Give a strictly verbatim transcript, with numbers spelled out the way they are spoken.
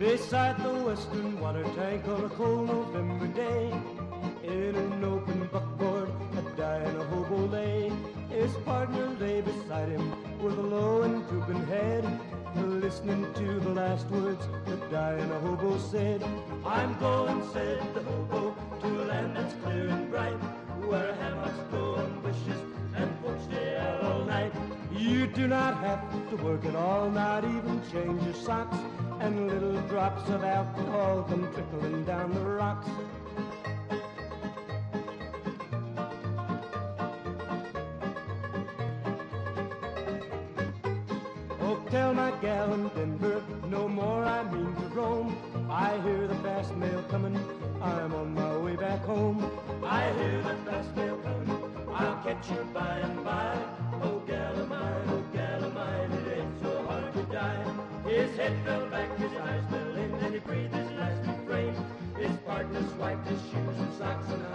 beside the western water tank on a cold November day. In an open buckboard, a dying a hobo lay. His partner lay beside him with a low and drooping head, listening to the last words that dying a hobo said. I'm going, said the hobo, to a land that's clear and bright, where hammocks grow on bushes and folks stay out all night. You do not have to work at all, not even change your socks, and little drops of alcohol come trickling down the rocks. Oh, tell my gal in Denver, no more I mean to roam. I hear the fast mail coming, I'm on my way back home. I hear the fast mail coming, I'll catch you by and by. Oh, gal of mine, oh, gal of mine, it ain't so hard to die. His head fell back, his eyes fell in, and he breathed his last refrain. His partner swiped his shoes and socks and